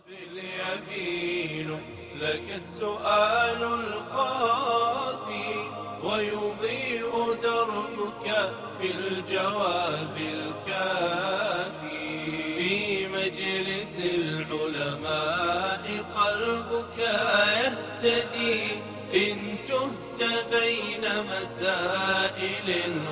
اليمين لك السؤال القاضي ويضيء دربك في الجواب الكافي في مجلس العلماء قلبك يهتدي إن تهت بين مسائل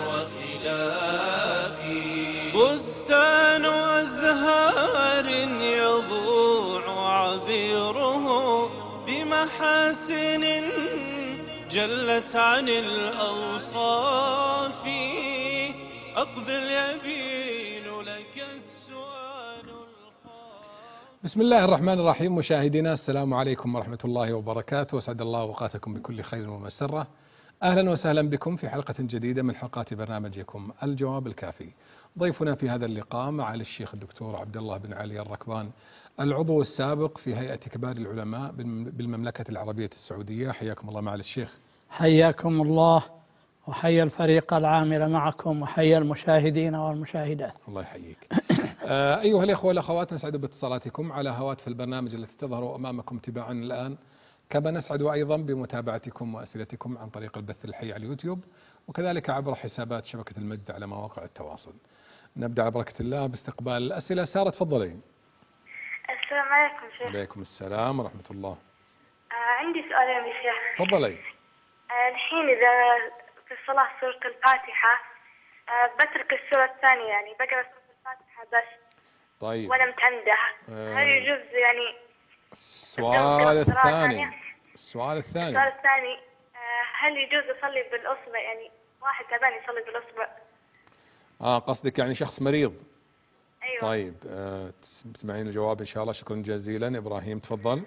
وخلاف بستان أزهار يضوع عبيره بمحاسن جلت عن الأوصاف أقبل يبين لك السؤال بسم الله الرحمن الرحيم. مشاهدينا السلام عليكم ورحمة الله وبركاته، وسعد الله أوقاتكم بكل خير ومسرة. أهلا وسهلا بكم في حلقة جديدة من حلقات برنامجكم الجواب الكافي. ضيفنا في هذا اللقاء معالي الشيخ الدكتور عبد الله بن علي الركبان، العضو السابق في هيئة كبار العلماء بالمملكة العربية السعودية. حياكم الله معالي الشيخ. حياكم الله وحيا الفريق العامل معكم وحيا المشاهدين والمشاهدات. الله يحييك. أيها الإخوة والأخوات، نسعد باتصالاتكم على هواتف البرنامج التي تظهر أمامكم تباعا الآن، كما نسعد أيضا بمتابعتكم وأسئلتكم عن طريق البث الحي على اليوتيوب، وكذلك عبر حسابات شبكة المجد على مواقع التواصل. نبدأ على بركة الله باستقبال الأسئلة. سارة تفضلي. السلام عليكم شيخ. عليكم السلام ورحمة الله. عندي سؤالين يا شيخ. تفضلي. الحين إذا في الصلاة سورة الفاتحة بترك السورة الثانية، يعني بقرأ سورة الفاتحة بس. طيب. وأنا متعمدة. هل يجوز يعني السؤال الثاني السؤال الثاني هل يجوز أصلي بالأصبع، يعني واحد تعبان يصلي بالأصبع؟ قصدك يعني شخص مريض. أيوة. طيب تسمعين الجواب إن شاء الله. شكرا جزيلا. إبراهيم تفضل.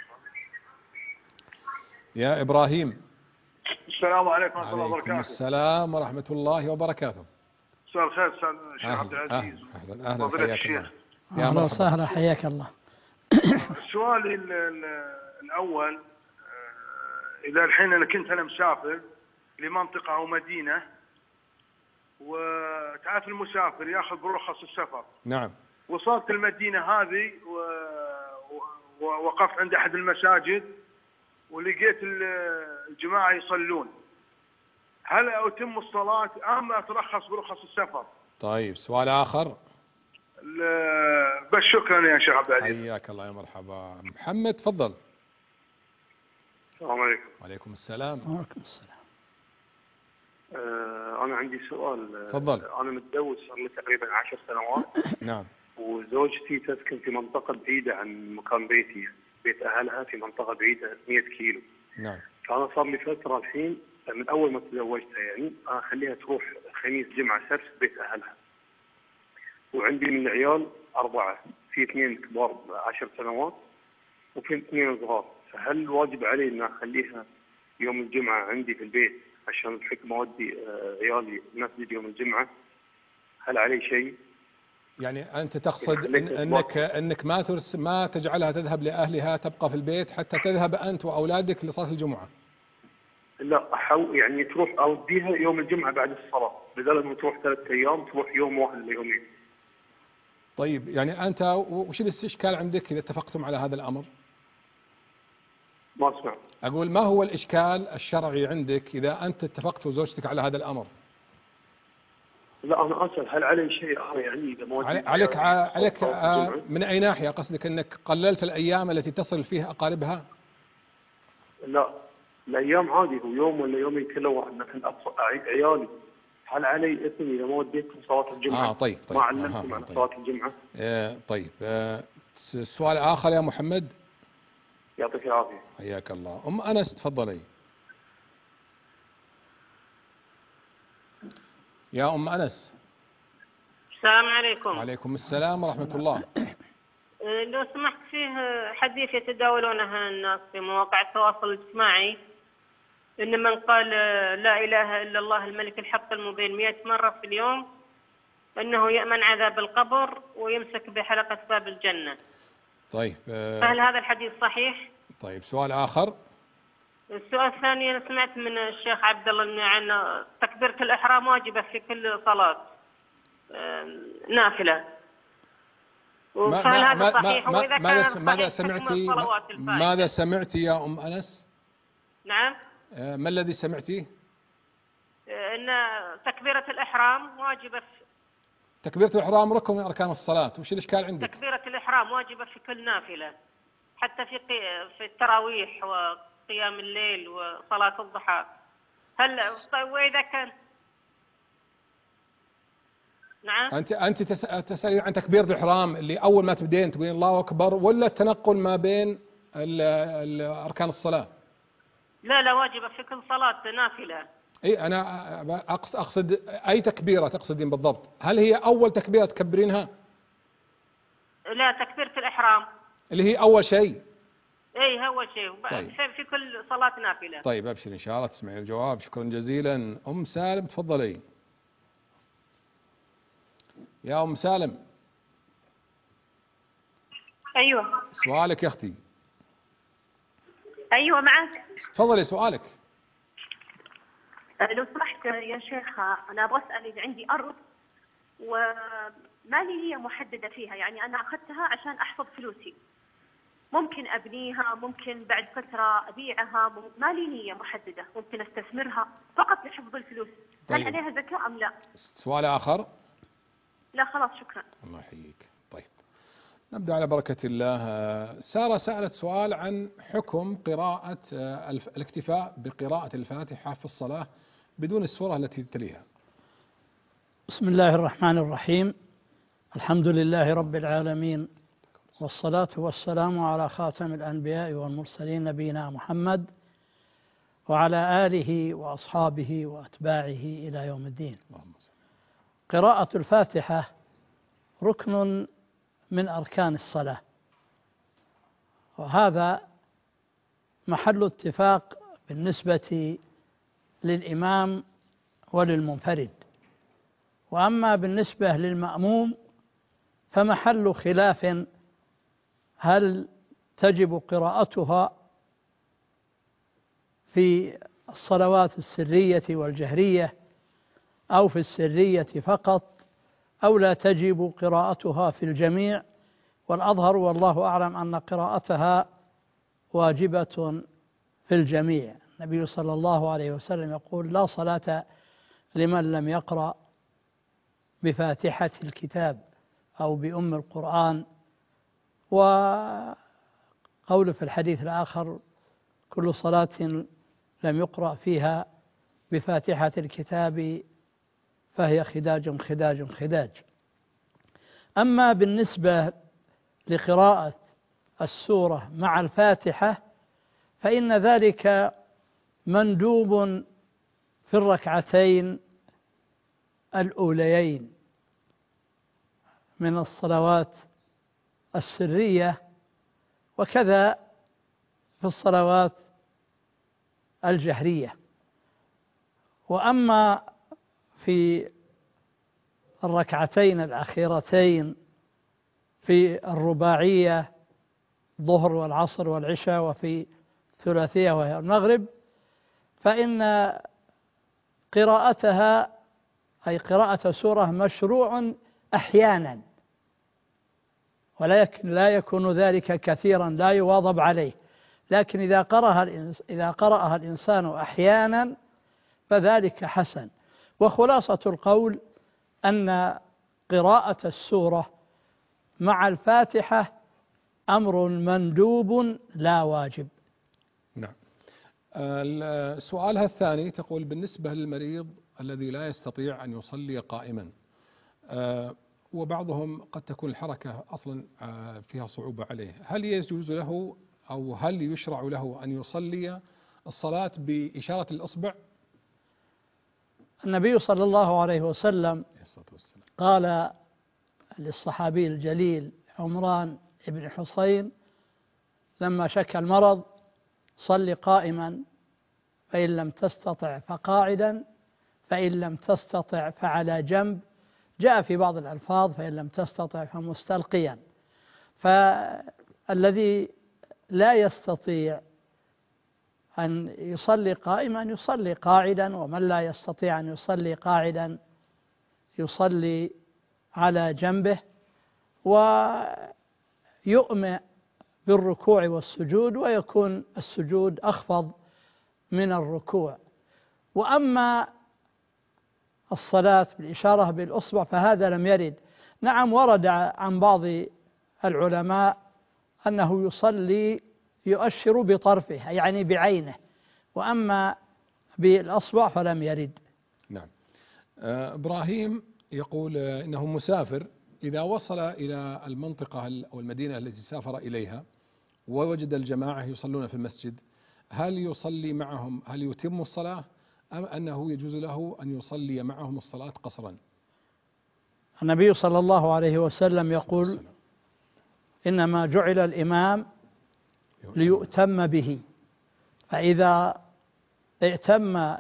يا إبراهيم. السلام عليكم ورحمة الله وبركاته. عليكم السلام ورحمة الله وبركاته. مساء الخير شيخ عبد العزيز. أهلا حياك الله. يا أهلا وسهلا حياك الله. سؤالي الأول، إذا الحين أنا مسافر لمنطقة أو مدينة، وتعرف المسافر يأخذ برخص السفر. نعم. وصلت المدينة هذه ووقفت عند أحد المساجد ولقيت الجماعة يصلون، هل أتم الصلاة أم أترخص برخص السفر؟ طيب سؤال آخر. بس شكرا يا شيخ عبد العزيز. حياك الله يا مرحبا. محمد تفضل. السلام عليكم. وعليكم السلام. وعليكم السلام. أنا عندي سؤال. تفضل. أنا متزوج صار لي تقريبا 10 سنوات. نعم. وزوجتي تسكن في منطقة بعيدة عن مكان بيتي، بيت أهلها في منطقة بعيدة 100 كيلو. نعم. فأنا صار لي فترة الحين من أول ما تزوجتها، يعني أخليها تروح خميس جمعة سبت بيت أهلها. وعندي من العيال 4، في 2 كبار 10 سنوات وفي 2 صغار. فهل واجب علي أن أخليها يوم الجمعة عندي في البيت عشان بحكم أودي عيالي المسجد يوم الجمعة؟ هل علي شيء؟ يعني أنت تقصد أنك ما تجعلها تذهب لأهلها، تبقى في البيت حتى تذهب أنت وأولادك لصلاة الجمعة؟ لا، يعني تروح أوديها يوم الجمعة بعد الصلاة، بدل ما تروح 3 أيام تروح يوم واحد ليومين. طيب يعني أنت وش الإشكال عندك إذا اتفقتم على هذا الأمر؟ ما أسمع. أقول ما هو الإشكال الشرعي عندك إذا أنت اتفقت وزوجتك على هذا الأمر؟ لا أنا أسأل هل علي شيء يعني إذا ما عليك من أي ناحية؟ قصدك أنك قللت الأيام التي تصل فيها أقاربها؟ لا، الأيام عادي، هو يوم ولا يومين كل واحد، لكن أعيد عيالي هل علي إثم إذا ما وديتهم صلاة الجمعة؟ طيب. ما علمتهم عن صلاة الجمعة. طيب. سؤال آخر يا محمد. يعطيك العافية. حياك الله. أم أنس تفضلي. يا أم أنس. السلام عليكم. وعليكم السلام ورحمة الله. لو سمحت، فيه حديث يتداولونه الناس في مواقع التواصل الاجتماعي إن من قال لا إله إلا الله الملك الحق المبين 100 مرة في اليوم أنه يأمن عذاب القبر ويمسك بحلقة باب الجنة. طيب. هل هذا الحديث صحيح؟ طيب سؤال آخر. السؤال الثاني، أنا سمعت من الشيخ عبد الله عن تكبيرة الإحرام واجبة في كل صلاة نافلة. وهل هذا صحيح؟ وإذا كان صحيح ماذا حكم سمعتي؟ الصلوات الفائتة. ماذا سمعتي يا أم أنس؟ نعم. ما الذي سمعتيه؟ أن تكبيرة الإحرام واجبة تكبيرة الإحرام ركن من أركان الصلاة، وش الإشكال عندك؟ تكبيرة الإحرام واجبة في كل نافلة، حتى في التراويح وقيام الليل وصلاة الضحى. هل طيب وإذا كان نعم؟ أنت تسألين عن تكبيرة الإحرام اللي أول ما تبدين تقولين الله أكبر، ولا التنقل ما بين أركان الصلاة؟ لا واجبة في كل صلاة نافلة. اي انا اقصد اي تكبيره تقصدين بالضبط؟ هل هي اول تكبيره تكبرينها؟ لا، تكبيرة الإحرام اللي هي اول شيء. اي اول شيء. طيب. في كل صلاة نافلة. طيب ابشر ان شاء الله تسمعين الجواب. شكرا جزيلا. ام سالم تفضلي. يا ام سالم. أيوة. سؤالك يا اختي. أيوة معك. تفضلي سؤالك. لو سمحت يا شيخ، أنا أبغى أسأل إذا عندي أرض وما لي نية محددة فيها، يعني أنا أخذتها عشان أحفظ فلوسي، ممكن أبنيها، ممكن بعد فترة أبيعها، ما لي نية محددة، ممكن أستثمرها فقط لحفظ الفلوس. طيب. هل عليها زكاة أم لا؟ سؤال آخر؟ لا خلاص شكرا. الله يحييك. طيب نبدأ على بركة الله. سارة سألت سؤال عن حكم قراءة الاكتفاء بقراءة الفاتحة في الصلاة بدون السورة التي تليها. بسم الله الرحمن الرحيم. الحمد لله رب العالمين، والصلاة والسلام على خاتم الأنبياء والمرسلين نبينا محمد وعلى آله وأصحابه وأتباعه إلى يوم الدين. قراءة الفاتحة ركن من أركان الصلاة، وهذا محل اتفاق بالنسبة للإمام وللمنفرد، وأما بالنسبة للمأموم فمحل خلاف، هل تجب قراءتها في الصلوات السرية والجهرية أو في السرية فقط، أو لا تجب قراءتها في الجميع. والأظهر والله أعلم أن قراءتها واجبة في الجميع. النبي صلى الله عليه وسلم يقول: لا صلاة لمن لم يقرأ بفاتحة الكتاب أو بأم القرآن. وقول في الحديث الآخر: كل صلاة لم يقرأ فيها بفاتحة الكتاب فهي خداج خداج خداج. أما بالنسبة لقراءة السورة مع الفاتحة فإن ذلك مندوب في الركعتين الأوليين من الصلوات السرية، وكذا في الصلوات الجهرية. وأما في الركعتين الأخيرتين في الرباعية الظهر والعصر والعشاء، وفي الثلاثية وهي المغرب، فإن قراءتها أي قراءة سورة مشروع أحيانا، ولكن لا يكون ذلك كثيرا، لا يواظب عليه. لكن إذا قرأها الإنسان أحيانا فذلك حسن. وخلاصة القول أن قراءة السورة مع الفاتحة أمر مندوب لا واجب. نعم. سؤالها الثاني تقول: بالنسبة للمريض الذي لا يستطيع أن يصلي قائما، وبعضهم قد تكون الحركة أصلا فيها صعوبة عليه، هل يجوز له أو هل يشرع له أن يصلي الصلاة بإشارة الإصبع؟ النبي صلى الله عليه وسلم قال للصحابي الجليل عمران بن حصين لما شكى المرض: صل قائما، فإن لم تستطع فقاعدا، فإن لم تستطع فعلى جنب. جاء في بعض الألفاظ: فإن لم تستطع فمستلقيا. فالذي لا يستطيع أن يصلي قائما يصلي قاعدا، ومن لا يستطيع أن يصلي قاعدا يصلي على جنبه. ويؤمئ بالركوع والسجود، ويكون السجود أخفض من الركوع. وأما الصلاة بالإشارة بالأصبع فهذا لم يرد. نعم ورد عن بعض العلماء أنه يصلي يؤشر بطرفه يعني بعينه، وأما بالأصبع فلم يرد. نعم. إبراهيم يقول إنه مسافر، إذا وصل إلى المنطقة أو المدينة التي سافر إليها ووجد الجماعة يصلون في المسجد، هل يصلي معهم، هل يتم الصلاة أم أنه يجوز له أن يصلي معهم الصلاة قصرا؟ النبي صلى الله عليه وسلم يقول: إنما جعل الإمام ليؤتم به، فإذا ائتم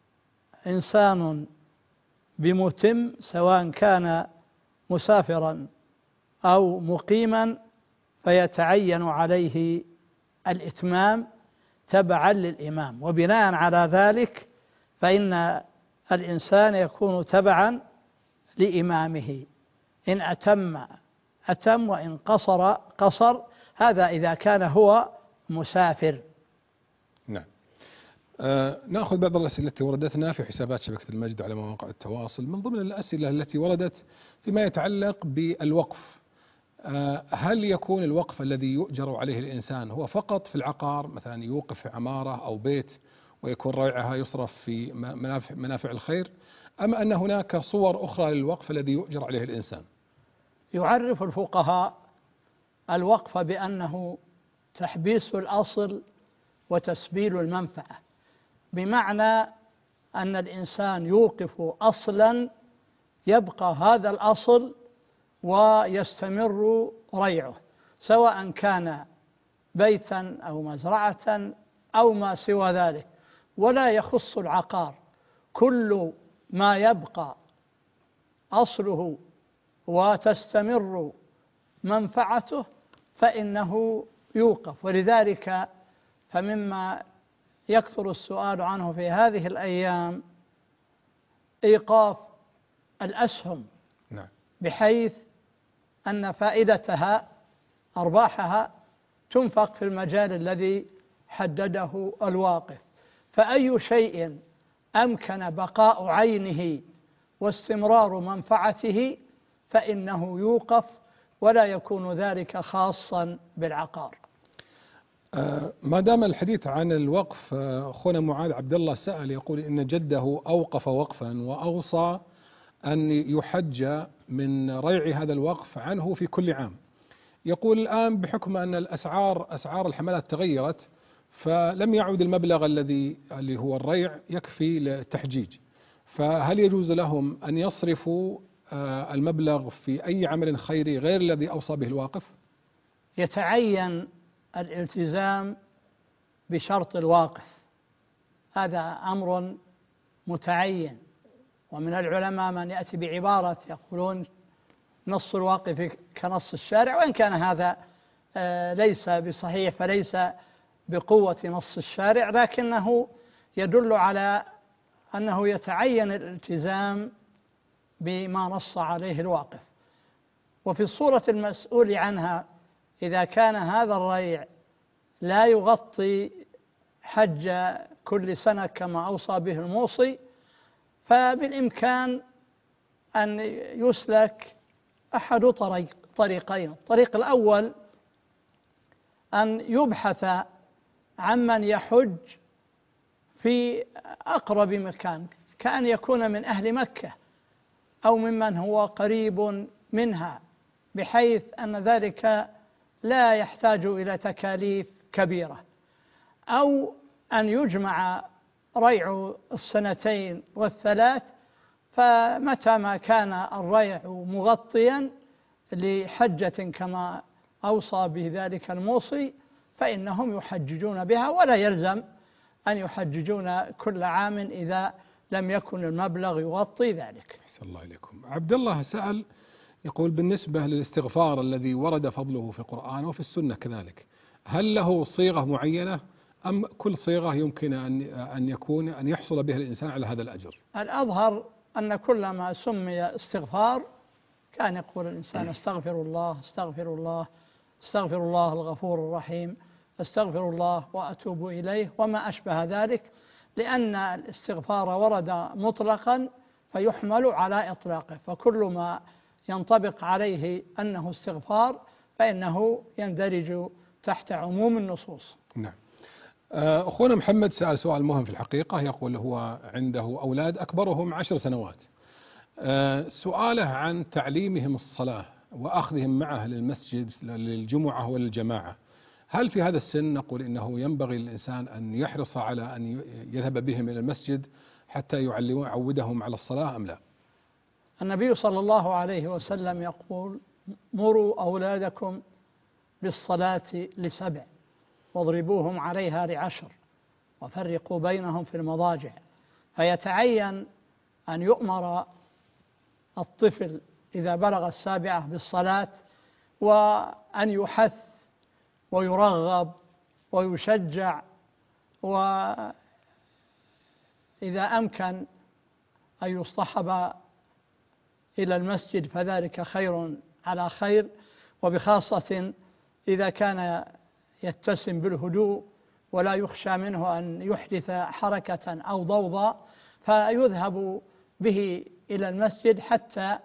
إنسان بمتم سواء كان مسافرا أو مقيما فيتعين عليه الإتمام تبعا للإمام، وبناء على ذلك فإن الإنسان يكون تبعا لإمامه، إن أتم وإن قصر، هذا إذا كان هو مسافر. نعم. نأخذ بعض الأسئلة التي وردتنا في حسابات شبكة المجد على مواقع التواصل. من ضمن الأسئلة التي وردت فيما يتعلق بالوقف، هل يكون الوقف الذي يؤجر عليه الإنسان هو فقط في العقار، مثلا يوقف في عمارة أو بيت ويكون ريعها يصرف في منافع الخير، أم أن هناك صور أخرى للوقف الذي يؤجر عليه الإنسان؟ يعرف الفقهاء الوقف بأنه تحبيس الأصل وتسبيل المنفعة، بمعنى أن الإنسان يوقف أصلا يبقى هذا الأصل ويستمر ريعه، سواء كان بيتا أو مزرعة أو ما سوى ذلك، ولا يخص العقار، كل ما يبقى أصله وتستمر منفعته فإنه يوقف. ولذلك فمما يكثر السؤال عنه في هذه الأيام إيقاف الأسهم، نعم، بحيث أن فائدتها أرباحها تنفق في المجال الذي حدده الواقف، فأي شيء أمكن بقاء عينه واستمرار منفعته فإنه يوقف، ولا يكون ذلك خاصا بالعقار. ما دام الحديث عن الوقف، أخونا معاذ عبد الله سأل يقول إن جده أوقف وقفا وأوصى أن يحج من ريع هذا الوقف عنه في كل عام. يقول الآن بحكم أن أسعار الحملات تغيرت فلم يعد المبلغ اللي هو الريع يكفي للتحجيج، فهل يجوز لهم أن يصرفوا المبلغ في أي عمل خيري غير الذي أوصى به الواقف؟ يتعين الالتزام بشرط الواقف، هذا أمر متعين، ومن العلماء من يأتي بعبارة يقولون نص الواقف كنص الشارع، وإن كان هذا ليس بصحيح فليس بقوة نص الشارع، لكنه يدل على أنه يتعين الالتزام بما نص عليه الواقف. وفي الصورة المسؤول عنها إذا كان هذا الريع لا يغطي حج كل سنة كما أوصى به الموصي، فبالإمكان أن يسلك أحد طريقين. الطريق الأول أن يبحث عمن يحج في أقرب مكان، كأن يكون من أهل مكة أو ممن هو قريب منها، بحيث أن ذلك لا يحتاج إلى تكاليف كبيرة، أو أن يجمع ريع السنتين والثلاث، فمتى ما كان الريع مغطيا لحجة كما أوصى بذلك الموصي فإنهم يحججون بها، ولا يلزم أن يحججون كل عام إذا لم يكن المبلغ يغطي ذلك. أحسن الله إليكم. عبد الله سأل يقول بالنسبة للاستغفار الذي ورد فضله في القرآن وفي السنة كذلك، هل له صيغة معينة أم كل صيغة يمكن أن يحصل بها الإنسان على هذا الأجر؟ الأظهر أن كل ما سمي استغفار كان يقول الإنسان استغفر الله استغفر الله استغفر الله الغفور الرحيم، استغفر الله وأتوب إليه وما أشبه ذلك، لأن الاستغفار ورد مطلقا فيحمل على إطلاقه، فكل ما ينطبق عليه أنه استغفار فإنه يندرج تحت عموم النصوص. نعم. أخونا محمد سأل سؤال مهم في الحقيقة، يقول هو عنده أولاد أكبرهم 10 سنوات، سؤاله عن تعليمهم الصلاة وأخذهم معه للمسجد للجمعة وللجماعة، هل في هذا السن نقول إنه ينبغي للإنسان أن يحرص على أن يذهب بهم إلى المسجد حتى يعودهم على الصلاة أم لا؟ النبي صلى الله عليه وسلم يقول مروا أولادكم بالصلاة ل7 واضربوهم عليها ل10 وفرقوا بينهم في المضاجع، فيتعين أن يؤمر الطفل إذا بلغ 7 بالصلاة، وأن يحث ويرغب ويشجع، وإذا أمكن أن يصطحب إلى المسجد فذلك خير على خير، وبخاصة إذا كان يتسم بالهدوء ولا يخشى منه أن يحدث حركة أو ضوضاء، فيذهب به إلى المسجد حتى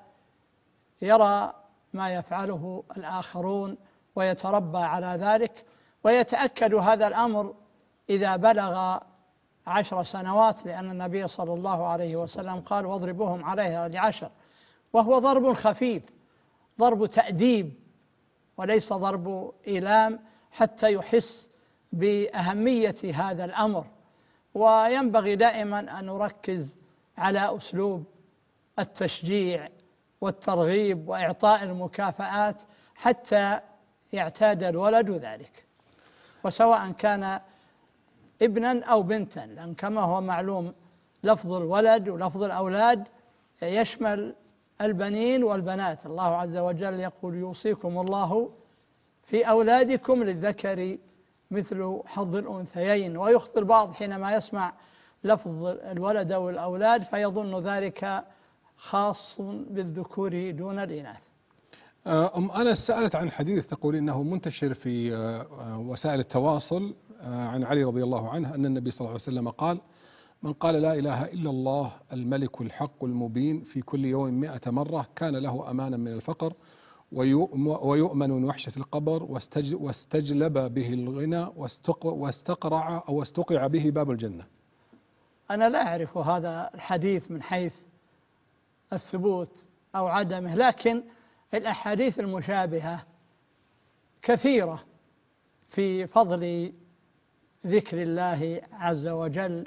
يرى ما يفعله الآخرون ويتربى على ذلك، ويتأكد هذا الأمر إذا بلغ 10 سنوات، لأن النبي صلى الله عليه وسلم قال واضربوهم عليها ل10، وهو ضرب خفيف، ضرب تأديب وليس ضرب إيلام، حتى يحس بأهمية هذا الأمر. وينبغي دائما أن نركز على أسلوب التشجيع والترغيب وإعطاء المكافآت حتى يعتاد الولد ذلك، وسواء كان ابنا أو بنتا، لأن كما هو معلوم لفظ الولد ولفظ الأولاد يشمل البنين والبنات. الله عز وجل يقول يوصيكم الله في أولادكم للذكر مثل حظ الأنثيين، ويخطئ البعض حينما يسمع لفظ الولد أو الأولاد فيظن ذلك خاص بالذكور دون الإناث. أم أنس سألت عن حديث تقول إنه منتشر في وسائل التواصل عن علي رضي الله عنه أن النبي صلى الله عليه وسلم قال من قال لا إله إلا الله الملك الحق المبين في كل يوم 100 مرة كان له أمانا من الفقر ويؤمن من وحشة القبر واستجلب به الغنى واستقرع أو استقع به باب الجنة. أنا لا أعرف هذا الحديث من حيث الثبوت أو عدمه، لكن الأحاديث المشابهة كثيرة في فضل ذكر الله عز وجل،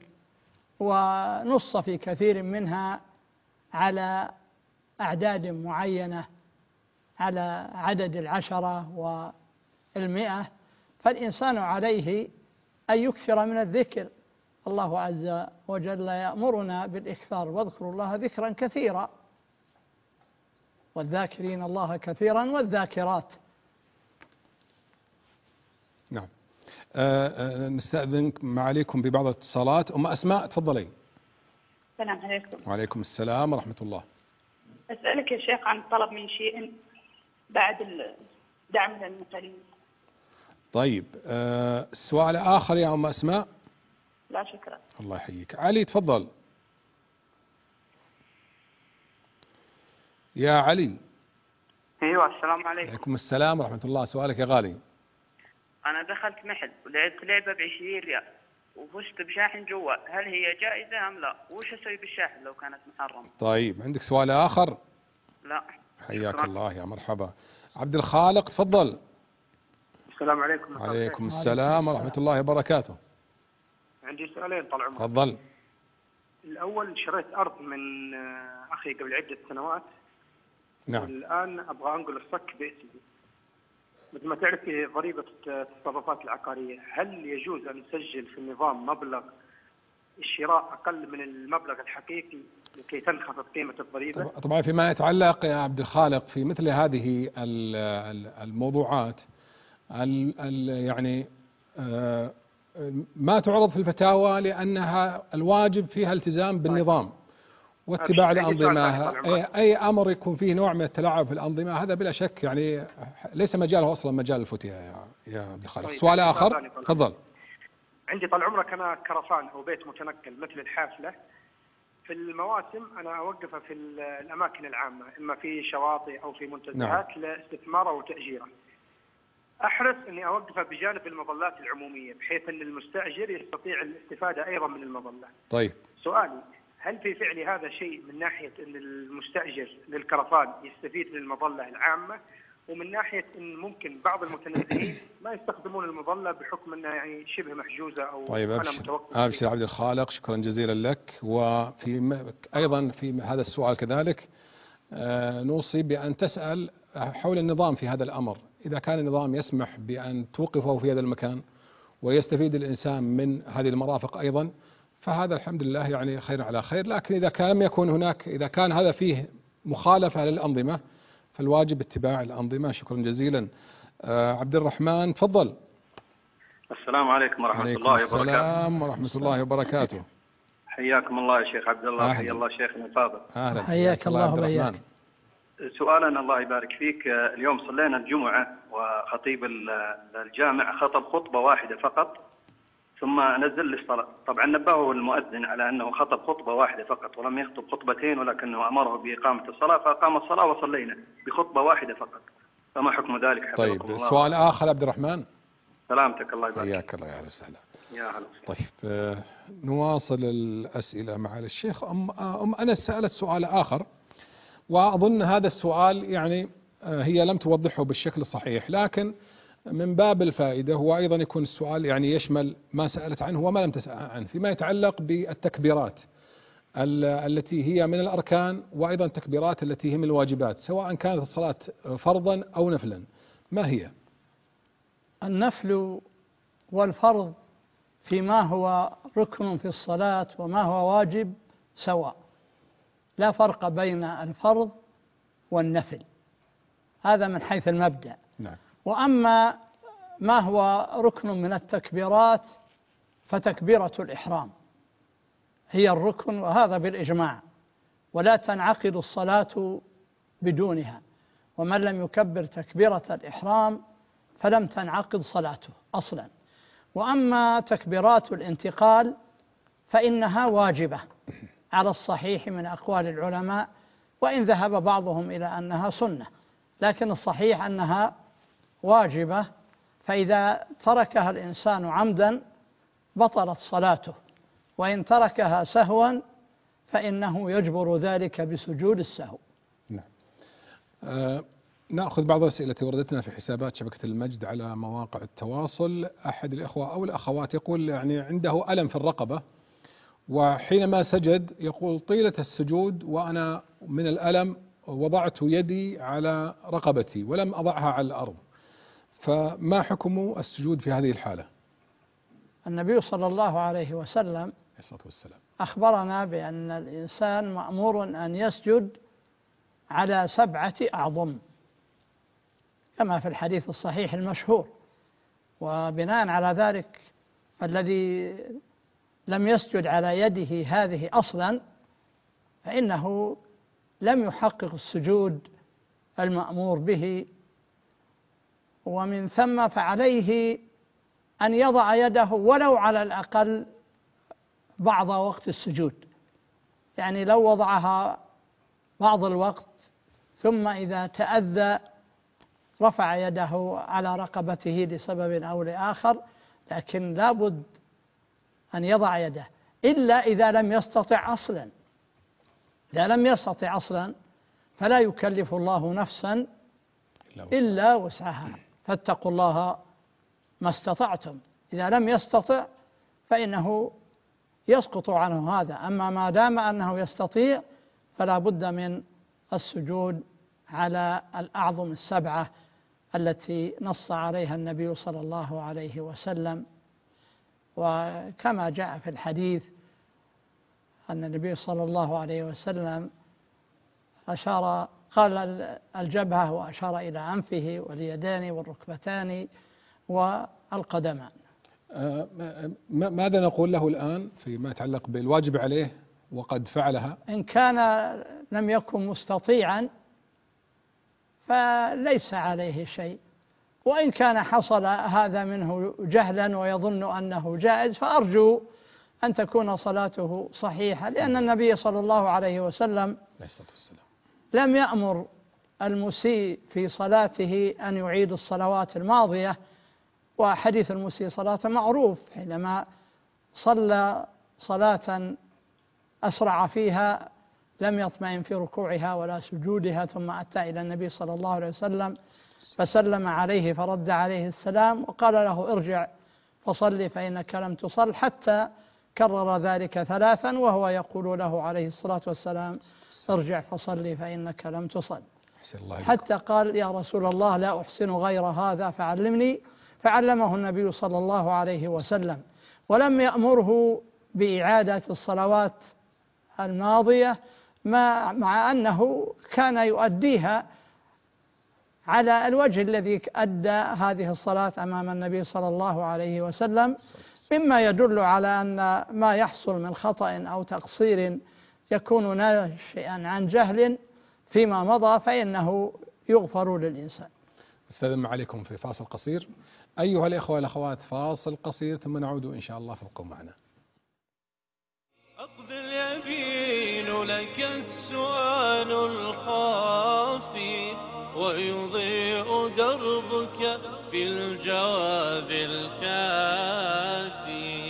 ونص في كثير منها على أعداد معينة، على عدد 10 و100، فالإنسان عليه أن يكثر من الذكر. الله عز وجل يأمرنا بالإكثار، واذكروا الله ذكرا كثيرا، والذاكرين الله كثيرا والذاكرات. نعم. نستأذن معاليكم ببعض الاتصالات. أم أسماء تفضلي. السلام عليكم. وعليكم السلام ورحمة الله. أسألك يا شيخ عن طلب من شيء بعد الدعم للمسلمين. طيب، سؤال آخر يا أم أسماء؟ لا شكرا. الله يحييك. علي تفضل. يا علي. ايوه السلام عليكم. وعليكم السلام ورحمة الله. سؤالك يا غالي. انا دخلت محل ولعبت لعبة ب20 ريال وفزت بشاحن جوال، هل هي جائزة ام لا؟ وش اسوي بالشاحن لو كانت محرمة؟ طيب، عندك سؤال آخر؟ لا. حياك شكرا. الله يا مرحبا. عبد الخالق تفضل. السلام عليكم. وعليكم السلام ورحمة الله وبركاته. عندي سؤالين طال عمرك. تفضل. الأول شريت أرض من أخي قبل عدة سنوات. نعم. والآن أبغى أنقل الصك باسمي. مثل ما تعرف في ضريبة التصرفات العقارية، هل يجوز أن نسجل في النظام مبلغ الشراء أقل من المبلغ الحقيقي لكي تنخفض قيمة الضريبة؟ طبعا فيما يتعلق يا عبد الخالق في مثل هذه الموضوعات يعني ما تعرض في الفتاوى، لأنها الواجب فيها التزام بالنظام، واتباع عندي سؤال الأنظمة. ثاني طال عمرك. أي أمر يكون فيه نوع من التلاعب في الأنظمة هذا بلا شك يعني ليس مجاله أصلا مجال الفتية يا عبد الخالق. طيب، سؤال عندي سؤال آخر ثاني طال تفضل. عندي طال عمرك أنا كرفان أو بيت متنقل مثل الحافلة، في المواسم أنا أوقفها في الأماكن العامة، إما في شواطئ أو في منتزهات لاستثمار أو تأجيره. أحرص أني أوقفها بجانب المظلات العمومية بحيث أن المستأجر يستطيع الاستفادة أيضا من المظلة. طيب، سؤالي، هل في فعل هذا شيء من ناحية أن المستأجر للكرفان يستفيد من المظلة العامة، ومن ناحية أن ممكن بعض المتنزهين ما يستخدمون المظلة بحكم أنها يعني شبه محجوزة أو طيب أنا أبشر متوقف أبشر عبد الخالق، شكرا جزيلا لك. أيضا في هذا السؤال كذلك نوصي بأن تسأل حول النظام في هذا الأمر. إذا كان النظام يسمح بأن توقفه في هذا المكان ويستفيد الإنسان من هذه المرافق أيضا فهذا الحمد لله يعني خير على خير. لكن إذا كان لم يكن هناك، إذا كان هذا فيه مخالفة للأنظمة فالواجب اتباع الأنظمة. شكرا جزيلا. عبد الرحمن تفضل. السلام عليكم ورحمة الله وبركاته. السلام ورحمة الله وبركاته. حياكم الله يا شيخ عبد الله. حيا الله شيخنا الفاضل. أهلا. حياك الله وبياك. سؤالنا الله يبارك فيك، اليوم صلينا الجمعة وخطيب الجامع خطب خطبة واحدة فقط ثم نزل للصلاة. طبعا نبهه المؤذن على أنه خطب خطبة واحدة فقط ولم يخطب خطبتين، ولكنه أمره بإقامة الصلاة فأقام الصلاة وصلينا بخطبة واحدة فقط، فما حكم ذلك؟ طيب سؤال آخر عبد الرحمن. سلامتك الله يبارك. حياك الله. يا اهلا وسهلا. يا هلا. طيب نواصل الأسئلة مع الشيخ. أنا سألت سؤال آخر وأظن هذا السؤال يعني هي لم توضحه بالشكل الصحيح، لكن من باب الفائدة هو أيضا يكون السؤال يعني يشمل ما سألت عنه وما لم تسأل عنه فيما يتعلق بالتكبيرات التي هي من الأركان وأيضا التكبيرات التي هي من الواجبات، سواء كانت الصلاة فرضا أو نفلا. ما هي؟ النفل والفرض فيما هو ركن في الصلاة وما هو واجب سواء، لا فرق بين الفرض والنفل، هذا من حيث المبدأ. نعم. وأما ما هو ركن من التكبيرات فتكبيرة الإحرام هي الركن، وهذا بالإجماع، ولا تنعقد الصلاة بدونها، ومن لم يكبر تكبيرة الإحرام فلم تنعقد صلاته أصلا. وأما تكبيرات الانتقال فإنها واجبة على الصحيح من أقوال العلماء، وإن ذهب بعضهم إلى أنها سنة، لكن الصحيح أنها واجبة، فإذا تركها الإنسان عمدا بطلت صلاته، وإن تركها سهوا فإنه يجبر ذلك بسجود السهو. نعم. نأخذ بعض الأسئلة التي وردتنا في حسابات شبكة المجد على مواقع التواصل. أحد الإخوة أو الأخوات يقول يعني عنده ألم في الرقبة، وحينما سجد يقول طيلة السجود وأنا من الألم وضعت يدي على رقبتي ولم أضعها على الأرض، فما حكم السجود في هذه الحالة؟ النبي صلى الله عليه وسلم أخبرنا بأن الإنسان مأمور أن يسجد على 7 أعظم كما في الحديث الصحيح المشهور، وبناء على ذلك الذي لم يسجد على يده هذه أصلا فإنه لم يحقق السجود المأمور به، ومن ثم فعليه أن يضع يده ولو على الأقل بعض وقت السجود، يعني لو وضعها بعض الوقت ثم إذا تأذى رفع يده على رقبته لسبب أو لآخر، لكن لابد أن يضع يده إلا إذا لم يستطع أصلا. إذا لم يستطع أصلا فلا يكلف الله نفسا إلا وسعها، فاتقوا الله ما استطعتم. إذا لم يستطع فإنه يسقط عنه هذا، أما ما دام أنه يستطيع فلا بد من السجود على الأعظم 7 التي نص عليها النبي صلى الله عليه وسلم. وكما جاء في الحديث أن النبي صلى الله عليه وسلم قال الجبهة وأشار إلى أنفه واليدان والركبتان والقدمان. ماذا نقول له الآن فيما يتعلق بالواجب عليه وقد فعلها؟ إن كان لم يكن مستطيعا فليس عليه شيء، وإن كان حصل هذا منه جهلا ويظن أنه جائز فأرجو أن تكون صلاته صحيحة، لأن النبي صلى الله عليه وسلم لم يأمر المسيء في صلاته أن يعيد الصلوات الماضية، وحديث المسيء صلاته معروف، حينما صلى صلاة أسرع فيها لم يطمئن في ركوعها ولا سجودها، ثم أتى إلى النبي صلى الله عليه وسلم فسلم عليه فرد عليه السلام وقال له ارجع فصل فإنك لم تصل، حتى كرر ذلك 3 وهو يقول له عليه الصلاة والسلام ارجع فصل فإنك لم تصل، حتى قال يا رسول الله لا أحسن غير هذا فعلمني، فعلمه النبي صلى الله عليه وسلم، ولم يأمره بإعادة الصلوات الماضية مع أنه كان يؤديها على الوجه الذي أدى هذه الصلاة أمام النبي صلى الله عليه وسلم، مما يدل على أن ما يحصل من خطأ أو تقصير يكون ناشئا عن جهل فيما مضى فإنه يغفر للإنسان. استاذن عليكم في فاصل قصير. أيها الإخوة والأخوات، فاصل قصير ثم نعود إن شاء الله، فابقوا معنا. أقبل يبين لك السؤال الخافي ويضيء دربك في الجواب الكافي.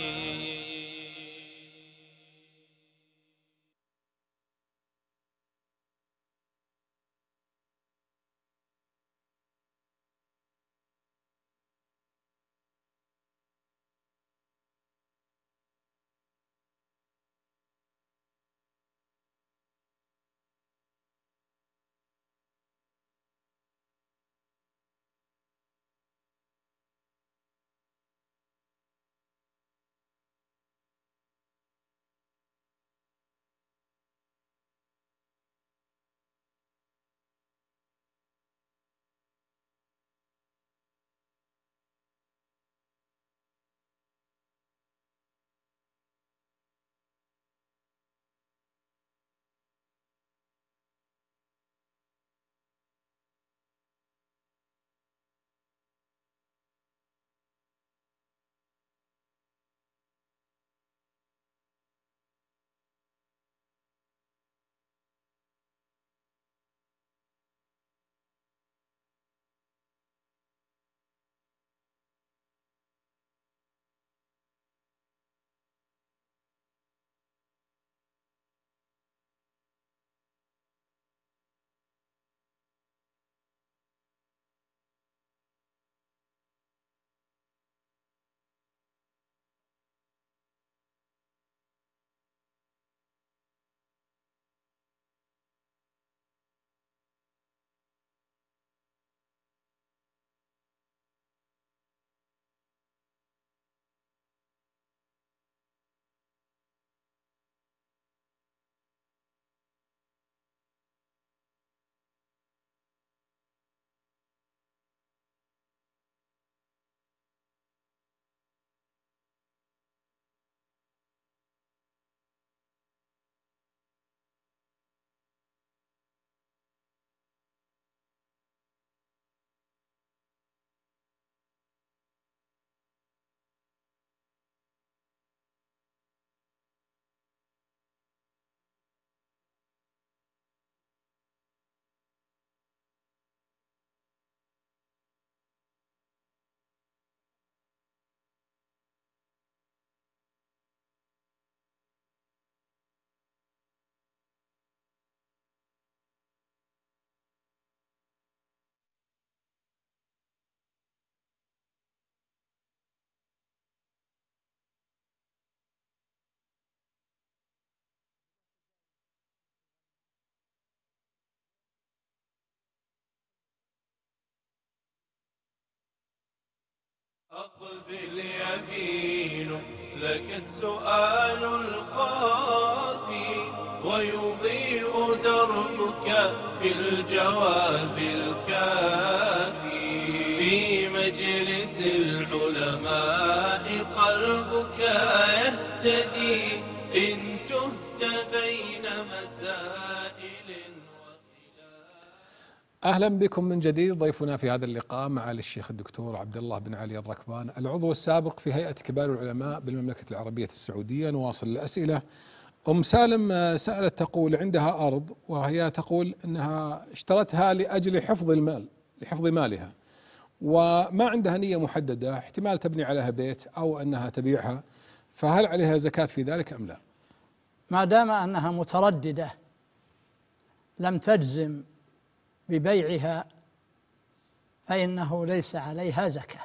أقبل يبين لك السؤال الخافي ويضيء دربك في الجواب الكافي. في مجلس العلماء قلبك يهتدي إن تهتدي أهلا بكم من جديد. ضيفنا في هذا اللقاء معالي الشيخ الدكتور عبد الله بن علي الركبان، العضو السابق في هيئة كبار العلماء بالمملكة العربية السعودية. نواصل الأسئلة. أم سالم سألت تقول عندها أرض، وهي تقول أنها اشترتها لأجل حفظ المال، لحفظ مالها، وما عندها نية محددة، احتمال تبني عليها بيت أو أنها تبيعها، فهل عليها زكاة في ذلك أم لا؟ ما دام أنها مترددة لم تجزم ببيعها فإنه ليس عليها زكاة.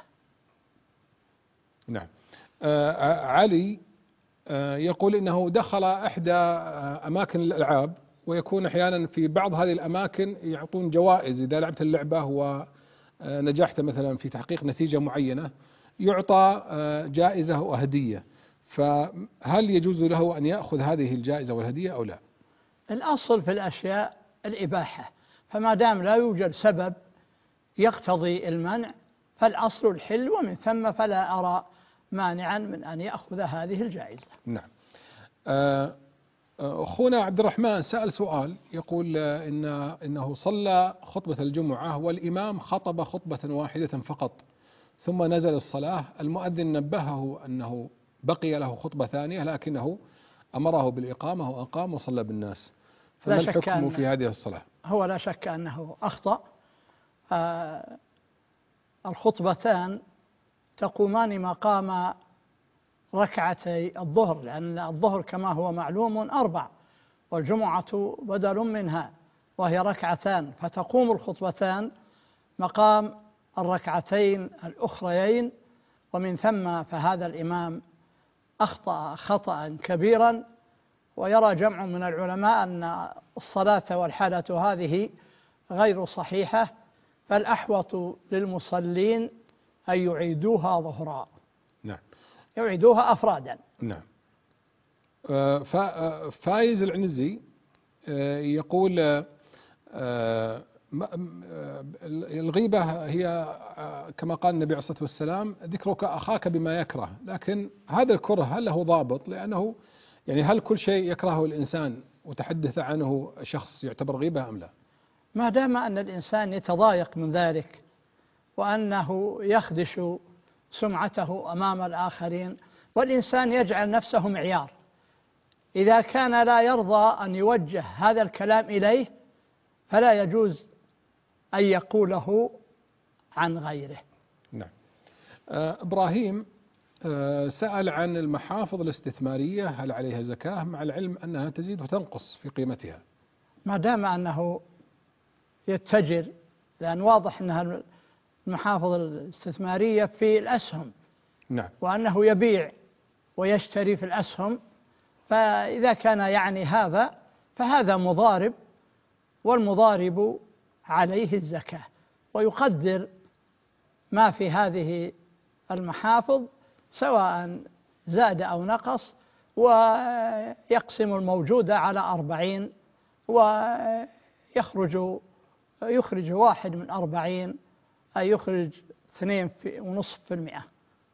نعم. علي يقول إنه دخل إحدى أماكن الألعاب، ويكون أحيانا في بعض هذه الأماكن يعطون جوائز إذا لعبت اللعبة ونجحت مثلا في تحقيق نتيجة معينة، يعطى جائزة وهدية، فهل يجوز له أن يأخذ هذه الجائزة والهدية أو لا؟ الأصل في الأشياء الإباحة، فما دام لا يوجد سبب يقتضي المنع فالأصل الحل، ومن ثم فلا أرى مانعا من أن يأخذ هذه الجائزة. نعم. أخونا عبد الرحمن سأل سؤال، يقول إنه صلى خطبة الجمعة والإمام خطب خطبة واحدة فقط ثم نزل الصلاة، المؤذن نبهه أنه بقي له خطبة ثانية لكنه أمره بالإقامة وأقام وصلى بالناس، فما الحكم في هذه الصلاة؟ هو لا شك أنه أخطأ. الخطبتان تقومان مقام ركعتي الظهر، لأن الظهر كما هو معلوم 4 والجمعة بدل منها وهي ركعتان، فتقوم الخطبتان مقام الركعتين الأخريين، ومن ثم فهذا الإمام أخطأ خطأ كبيرا. ويرى جمع من العلماء أن الصلاة والحالة هذه غير صحيحة، فالأحوط للمصلين أن يعيدوها ظهرا. نعم. يعيدوها أفرادا. نعم. فايز العنزي يقول الغيبة هي كما قال النبي عليه الصلاة والسلام ذكرك أخاك بما يكره، لكن هذا الكره هل له ضابط؟ لأنه يعني هل كل شيء يكرهه الإنسان وتحدث عنه شخص يعتبر غيبة أم لا؟ ما دام أن الإنسان يتضايق من ذلك وأنه يخدش سمعته أمام الآخرين، والإنسان يجعل نفسه معيار، إذا كان لا يرضى أن يوجه هذا الكلام إليه فلا يجوز أن يقوله عن غيره. نعم. إبراهيم سأل عن المحافظ الاستثمارية هل عليها زكاة، مع العلم أنها تزيد وتنقص في قيمتها؟ ما دام أنه يتجر، لأن واضح أنها المحافظ الاستثمارية في الأسهم. نعم. وأنه يبيع ويشتري في الأسهم، فإذا كان يعني هذا فهذا مضارب، والمضارب عليه الزكاة، ويقدر ما في هذه المحافظ سواء زاد أو نقص، ويقسم الموجود على 40 ويخرج 1 من 40، أي يخرج 2.5%.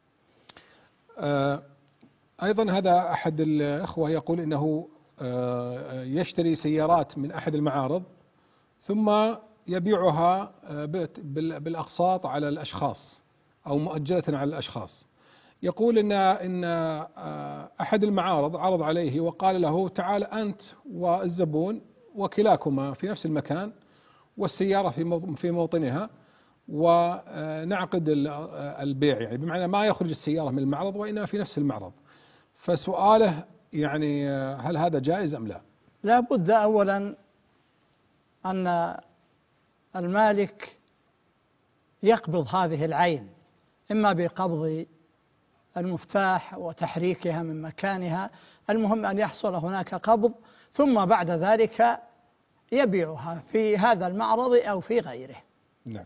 أيضا هذا أحد الأخوة يقول إنه يشتري سيارات من أحد المعارض ثم يبيعها بالأقساط على الأشخاص أو مؤجلة على الأشخاص. يقول إن أحد المعارض عرض عليه وقال له تعال أنت والزبون وكلاكما في نفس المكان والسيارة في موطنها ونعقد البيع، يعني بمعنى ما يخرج السيارة من المعرض وإنها في نفس المعرض. فسؤاله يعني هل هذا جائز أم لا؟ لا بد أولا أن المالك يقبض هذه العين، إما بقبض المفتاح وتحريكها من مكانها، المهم أن يحصل هناك قبض، ثم بعد ذلك يبيعها في هذا المعرض أو في غيره. نعم.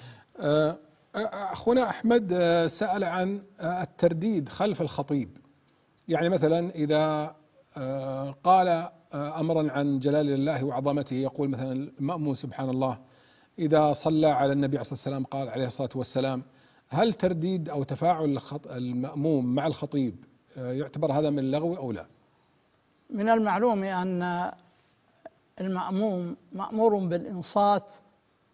أخونا أحمد سأل عن الترديد خلف الخطيب، يعني مثلا إذا قال أمرا عن جلال الله وعظمته، يقول مثلا المأموم سبحان الله، إذا صلى على النبي عليه الصلاة والسلام قال عليه الصلاة والسلام، هل ترديد أو تفاعل المأموم مع الخطيب يعتبر هذا من اللغو أو لا؟ من المعلوم أن المأموم مأمور بالإنصات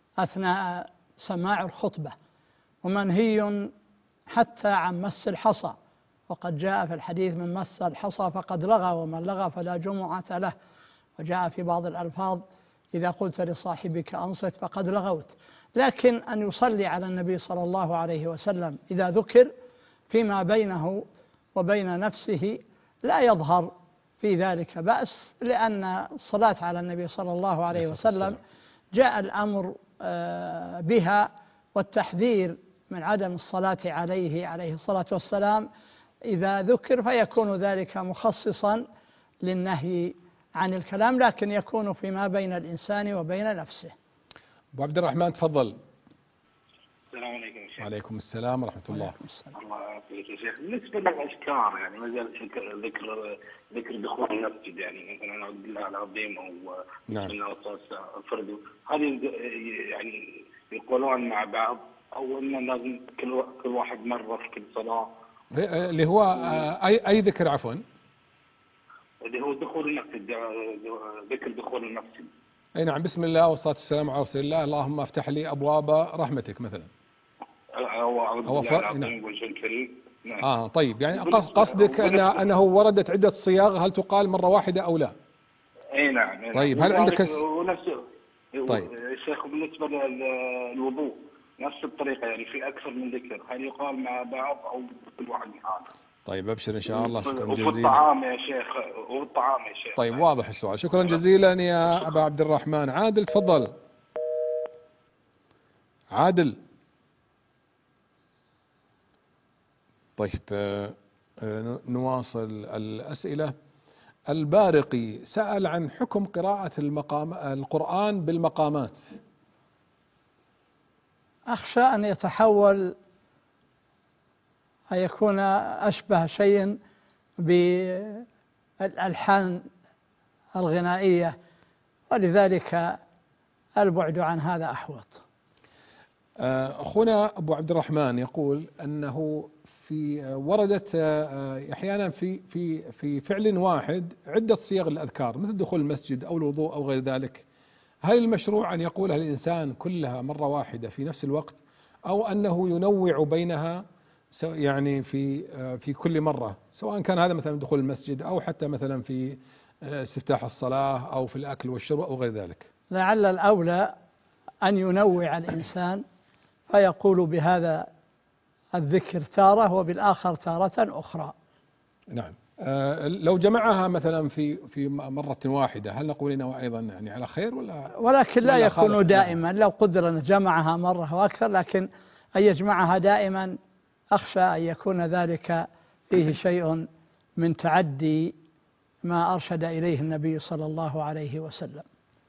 أثناء سماع الخطبة، ومنهي حتى عن مس الحصى، وقد جاء في الحديث من مس الحصى فقد لغى ومن لغى فلا جمعة له، وجاء في بعض الألفاظ إذا قلت لصاحبك أنصت فقد لغوت. لكن أن يصلي على النبي صلى الله عليه وسلم إذا ذكر فيما بينه وبين نفسه لا يظهر في ذلك بأس، لأن الصلاة على النبي صلى الله عليه وسلم جاء الأمر بها والتحذير من عدم الصلاة عليه الصلاة والسلام إذا ذكر، فيكون ذلك مخصصا للنهي عن الكلام، لكن يكون فيما بين الإنسان وبين نفسه. أبو عبد الرحمن تفضل. السلام عليكم يا شيخ. وعليكم السلام ورحمة الله. الله يعافيك يا شيخ. بالنسبة للأذكار يعني ما زال ذكر دخول المسجد، يعني مثلا أعوذ بالله العظيم أو بسم الله الفرد، هذه يعني يقولون مع بعض أو إن لازم كل واحد مرة في كل صلاة؟ اللي هو أي ذكر عفوا؟ اللي هو دخول المسجد، ذكر دخول المسجد. أي نعم، بسم الله والصلاة والسلام على رسول الله، اللهم افتح لي أبواب رحمتك مثلا. أو أعوذ بالله العظيم والوجه الكريم. نعم. طيب، يعني قصدك أنه وردت عدة صياغ، هل تقال مرة واحدة أو لا؟ أي نعم. طيب، هل عندك طيب الشيخ بالنسبة للوضوء نفس الطريقة، يعني في أكثر من ذكر، هل يقال مع بعض أو كل واحد لحاله؟ طيب أبشر إن شاء الله. شكرا جزيلا. والطعام يا شيخ. طيب واضح السؤال، شكرا جزيلا يا أبا عبد الرحمن. عادل تفضل. عادل. طيب نواصل الأسئلة. البارقي سأل عن حكم قراءة القرآن بالمقامات. أخشى أن يتحول أن يكون أشبه شيء بالألحان الغنائية، ولذلك البعد عن هذا أحوط. أخونا أبو عبد الرحمن يقول أنه وردت أحيانا في فعل واحد عدة صيغ الأذكار مثل دخول المسجد أو الوضوء أو غير ذلك، هل المشروع أن يقولها الإنسان كلها مرة واحدة في نفس الوقت، أو أنه ينوع بينها يعني في كل مرة، سواء كان هذا مثلا دخول المسجد أو حتى مثلا في استفتاح الصلاة أو في الأكل والشرب أو غير ذلك؟ لعل الأولى أن ينوع الإنسان فيقول بهذا الذكر تارة وبالآخر تارة أخرى. نعم. لو جمعها مثلا في مرة واحدة هل نقول إنه أيضا يعني على خير ولكن لا يكون دائما. لو قدر أن جمعها مرة وأكثر، لكن أن يجمعها دائما أخشى أن يكون ذلك فيه شيء من تعدي ما أرشد إليه النبي صلى الله عليه وسلم.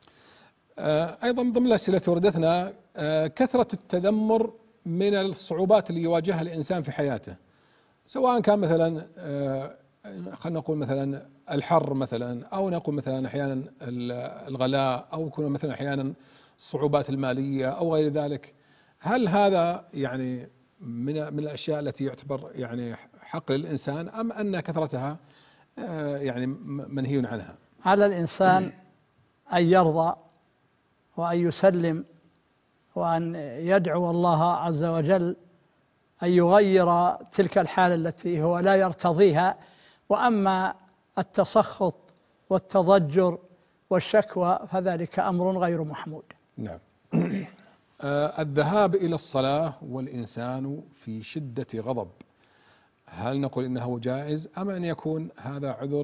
أيضا ضمن الأسئلة وردتنا كثرة التذمر من الصعوبات اللي يواجهها الإنسان في حياته، سواء كان مثلا خلينا نقول مثلا الحر مثلا، أو نقول مثلا أحيانا الغلاء، أو يكون مثلا أحيانا الصعوبات المالية أو غير ذلك. هل هذا يعني من الأشياء التي يعتبر يعني حق للإنسان، أم أن كثرتها يعني منهي عنها؟ على الإنسان أن يرضى وأن يسلم وأن يدعو الله عز وجل أن يغير تلك الحالة التي هو لا يرتضيها. وأما التسخط والتضجر والشكوى فذلك أمر غير محمود. نعم. الذهاب إلى الصلاة والإنسان في شدة غضب، هل نقول إنه جائز أم أن يكون هذا عذر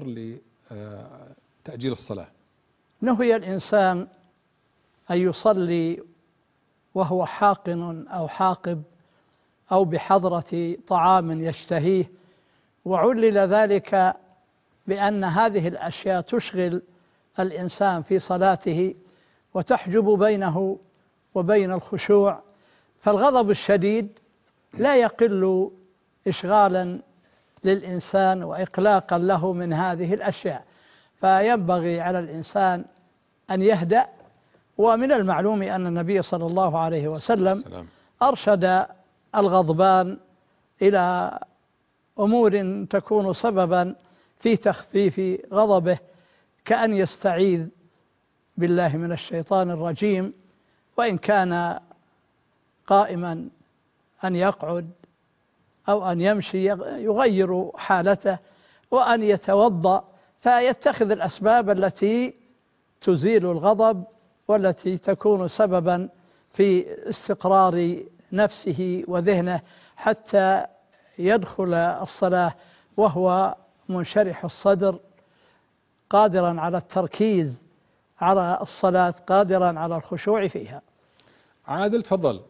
لتأجيل الصلاة؟ نهي الإنسان أن يصلي وهو حاقن أو حاقب أو بحضرة طعام يشتهيه، وعلل ذلك بأن هذه الأشياء تشغل الإنسان في صلاته وتحجب بينه وبين الخشوع، فالغضب الشديد لا يقل إشغالا للإنسان وإقلاقا له من هذه الأشياء، فينبغي على الإنسان أن يهدأ. ومن المعلوم أن النبي صلى الله عليه وسلم أرشد الغضبان إلى أمور تكون سببا في تخفيف غضبه، كأن يستعيذ بالله من الشيطان الرجيم، وإن كان قائما أن يقعد أو أن يمشي يغير حالته، وأن يتوضأ، فيتخذ الأسباب التي تزيل الغضب والتي تكون سببا في استقرار نفسه وذهنه حتى يدخل الصلاة وهو منشرح الصدر، قادرا على التركيز على الصلاة، قادرا على الخشوع فيها. عادل تفضل.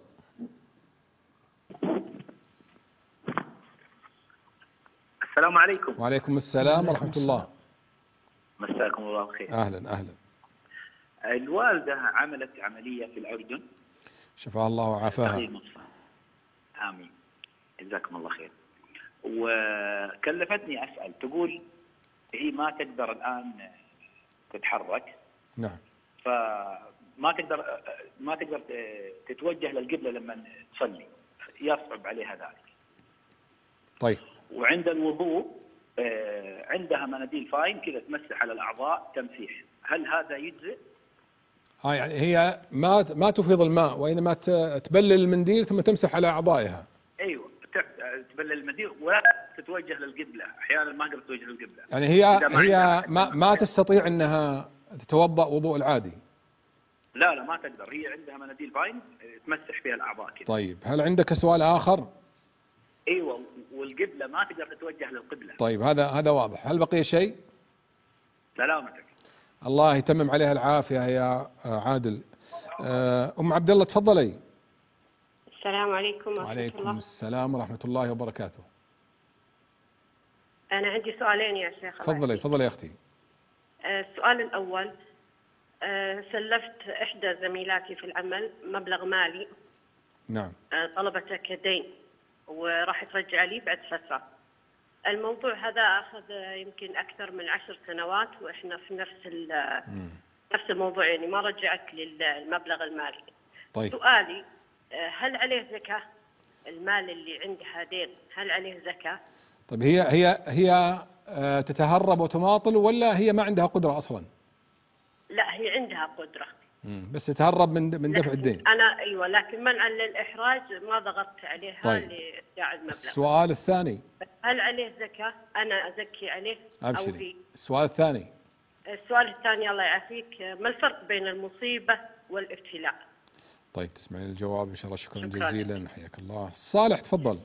السلام عليكم. وعليكم السلام ورحمة الله. مساكم الله بخير. أهلا أهلا. الوالدة عملت عملية في الأردن، شفاها الله وعافاها. آمين، جزاكم الله خير. وكلفتني أسأل، تقول هي ما تقدر الآن تتحرك. نعم. فما تقدر تتوجه للقبلة لما تصلي، يصعب عليها ذلك. طيب. وعند الوضوء عندها مناديل فاين كذا تمسح على الأعضاء تمسيح، هل هذا يجزئ؟ يعني هي ما تفيض الماء، وإنما تبلل المنديل ثم تمسح على أعضائها. أيوة، تبلل المنديل ولا تتوجه للقبلة، أحيانا ما قدرت تتوجه للقبلة. يعني هي ما تستطيع أنها تتوضأ وضوء العادي. لا ما تقدر، هي عندها مناديل فاين تمسح فيها الأعضاء كذا. طيب، هل عندك سؤال آخر؟ ايوه، والقبله ما تقدر تتوجه للقبله. طيب، هذا واضح. هل بقي شيء؟ سلامتك. الله يتمم عليها العافيه يا عادل. ام عبد الله تفضلي. السلام عليكم ورحمه الله. وعليكم السلام ورحمه الله وبركاته. انا عندي سؤالين يا شيخ. تفضلي يا اختي. السؤال الاول، سلفت احدى زميلاتي في العمل مبلغ مالي. نعم. طلبته كدين وراح ترجع لي بعد فترة. الموضوع هذا أخذ يمكن أكثر من 10 سنوات وإحنا في نفس الموضوع، يعني ما رجعت للمبلغ المالي. طيب. سؤالي، هل عليه زكاة؟ المال اللي عندها دين هل عليه زكاة؟ طيب، هي تتهرب وتماطل ولا هي ما عندها قدرة أصلا؟ لا، هي عندها قدرة بس تتهرب من دفع الدين. أنا أيوة، لكن منعا للإحراج ما ضغطت عليها. طيب. لإرجاع المبلغ. السؤال الثاني، هل عليه زكاة؟ أنا أزكي عليه أبشري. أو هي؟ السؤال الثاني. السؤال الثاني الله يعافيك، ما الفرق بين المصيبة والابتلاء؟ طيب، تسمعين الجواب إن شاء الله. شكرا جزيلا، حياك الله. صالح تفضل.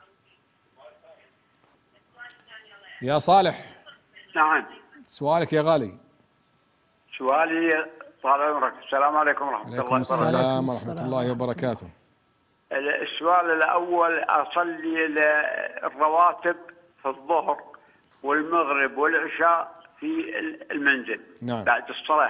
يا صالح. نعم. سؤالك يا غالي. سؤالي طال عمرك. السلام عليكم ورحمة الله وبركاته. السلام ورحمة الله وبركاته. السؤال الأول، أصلي الرواتب في الظهر والمغرب والعشاء في المنزل. نعم. بعد الصلاة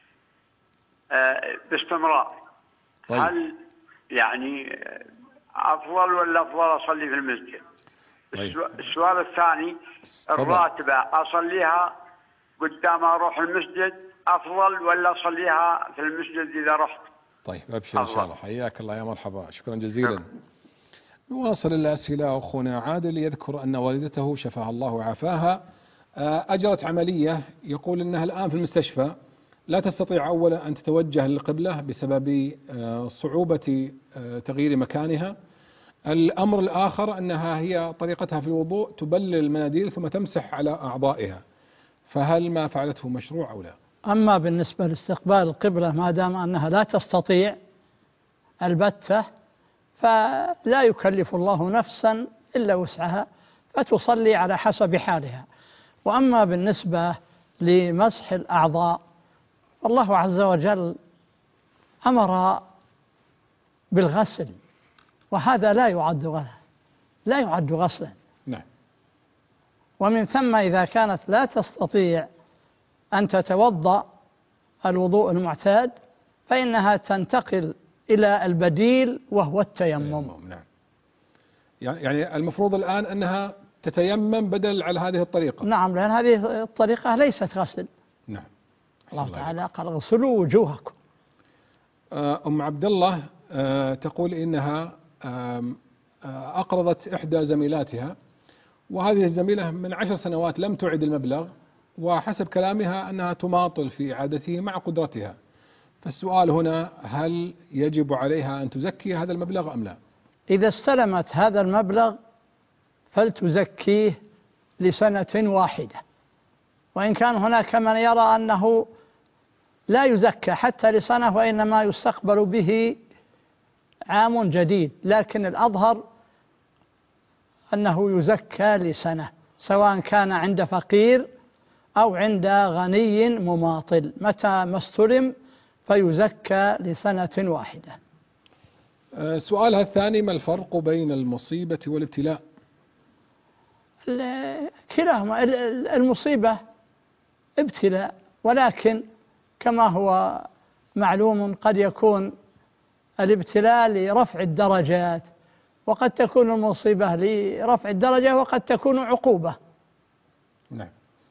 باستمرار. طيب. هل يعني أفضل ولا أفضل أصلي في المسجد؟ طيب. السؤال الثاني، الراتبة أصليها قدام أروح المسجد أفضل ولا أصليها في المسجد إذا رحت؟ طيب، أبشر إن شاء الله. حياك الله، يا مرحبا، شكرا جزيلا. نواصل الأسئلة. أخونا عادل يذكر أن والدته شفاها الله وعافاها أجرت عملية، يقول أنها الآن في المستشفى، لا تستطيع أولا أن تتوجه للقبلة بسبب صعوبة تغيير مكانها. الأمر الآخر أنها هي طريقتها في الوضوء تبلل المناديل ثم تمسح على أعضائها، فهل ما فعلته مشروع أو لا؟ أما بالنسبة لاستقبال القبلة ما دام أنها لا تستطيع البتة، فلا يكلف الله نفسا إلا وسعها، فتصلي على حسب حالها. وأما بالنسبة لمسح الأعضاء، الله عز وجل أمر بالغسل، وهذا لا يعد غسلا. نعم. ومن ثم إذا كانت لا تستطيع أن تتوضأ الوضوء المعتاد، فإنها تنتقل إلى البديل وهو التيمم. نعم. يعني المفروض الآن أنها تتيمم بدل على هذه الطريقة. نعم، لأن هذه الطريقة ليست غسل. نعم. الله تعالى قال اغسلوا وجوهكم. أم عبد الله تقول إنها أقرضت إحدى زميلاتها، وهذه الزميلة من 10 سنوات لم تعد المبلغ، وحسب كلامها أنها تماطل في إعادته مع قدرتها، فالسؤال هنا هل يجب عليها أن تزكي هذا المبلغ أم لا؟ إذا استلمت هذا المبلغ فلتزكيه لسنة واحدة، وإن كان هناك من يرى أنه لا يزكى حتى لسنة وإنما يستقبل به عام جديد، لكن الأظهر أنه يزكى لسنة سواء كان عند فقير أو عند غني مماطل، متى ما استلم فيزكى لسنة واحدة. سؤالها الثاني: ما الفرق بين المصيبة والابتلاء؟ كلاهما المصيبة ابتلاء، ولكن كما هو معلوم قد يكون الابتلاء لرفع الدرجات، وقد تكون المصيبة لرفع الدرجة، وقد تكون عقوبة. نعم.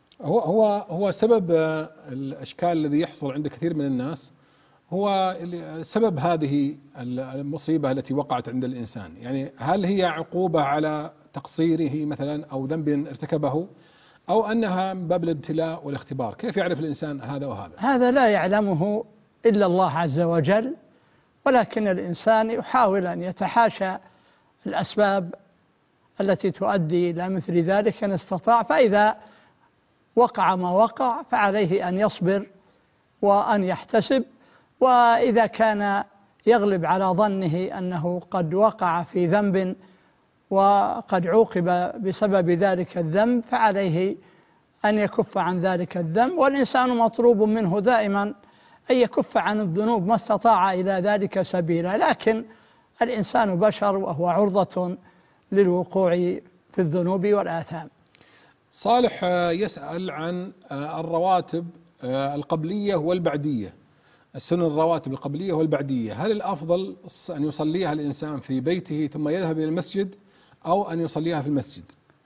هو سبب الإشكال الذي يحصل عند كثير من الناس هو سبب هذه المصيبة التي وقعت عند الإنسان، يعني هل هي عقوبة على تقصيره مثلا أو ذنب ارتكبه، أو أنها من باب الابتلاء والاختبار؟ كيف يعرف الإنسان هذا وهذا؟ هذا لا يعلمه إلا الله عز وجل، ولكن الإنسان يحاول أن يتحاشى الأسباب التي تؤدي إلى مثل ذلك إن استطاع، فإذا وقع ما وقع فعليه أن يصبر وأن يحتسب، وإذا كان يغلب على ظنه أنه قد وقع في ذنب وقد عوقب بسبب ذلك الذنب فعليه أن يكف عن ذلك الذنب، والإنسان مطلوب منه دائما أن يكف عن الذنوب ما استطاع إلى ذلك سبيلا، لكن الإنسان بشر وهو عرضة للوقوع في الذنوب والآثام. صالح يسأل عن الرواتب القبلية والبعدية، السنن الرواتب القبلية والبعدية، هل الأفضل أن يصليها الإنسان في بيته ثم يذهب إلى المسجد أو أن يصليها في المسجد؟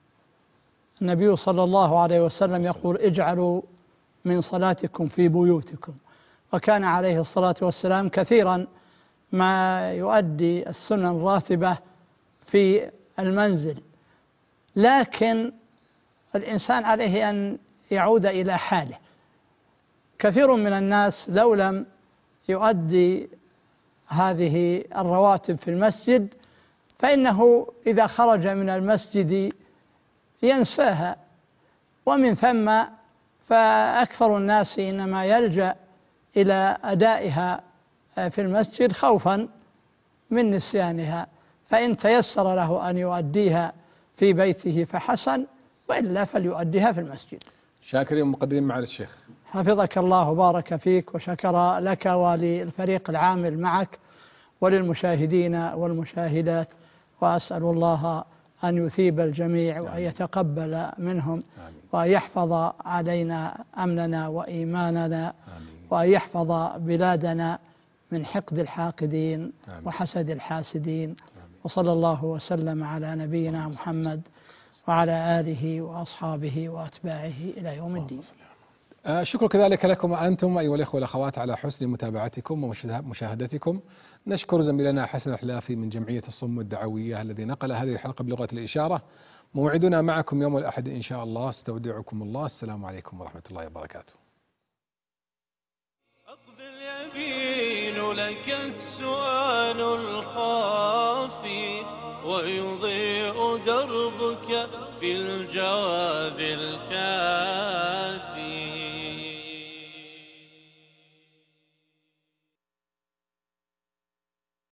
النبي صلى الله عليه وسلم يقول: اجعلوا من صلاتكم في بيوتكم، وكان عليه الصلاة والسلام كثيرا ما يؤدي السنن الراتبة في المنزل، لكن الإنسان عليه أن يعود إلى حاله. كثير من الناس لو لم يؤدي هذه الرواتب في المسجد فإنه إذا خرج من المسجد ينساها، ومن ثم فأكثر الناس إنما يلجأ إلى أدائها في المسجد خوفا من نسيانها، فإن تيسر له أن يؤديها في بيته فحسن، وإلا فليؤديها في المسجد. شاكرين ومقدرين معالي الشيخ. حفظك الله وبارك فيك، وشكر لك وللفريق العامل معك وللمشاهدين والمشاهدات، وأسأل الله أن يثيب الجميع وأن يتقبل منهم وأن يحفظ علينا أمننا وإيماننا وأن يحفظ بلادنا من حقد الحاقدين وحسد الحاسدين. وصلى الله وسلم على نبينا محمد وعلى آله وأصحابه وأتباعه إلى يوم الدين. شكر كذلك لكم أنتم أيها الأخوة والأخوات على حسن متابعتكم ومشاهدتكم. نشكر زميلنا حسن حلافي من جمعية الصم الدعوية الذي نقل هذه الحلقة بلغة الإشارة. موعدنا معكم يوم الأحد إن شاء الله. استودعكم الله. السلام عليكم ورحمة الله وبركاته. أقبل يبين لك السؤال الخافي ويضيء دربك في الجواب الكافي.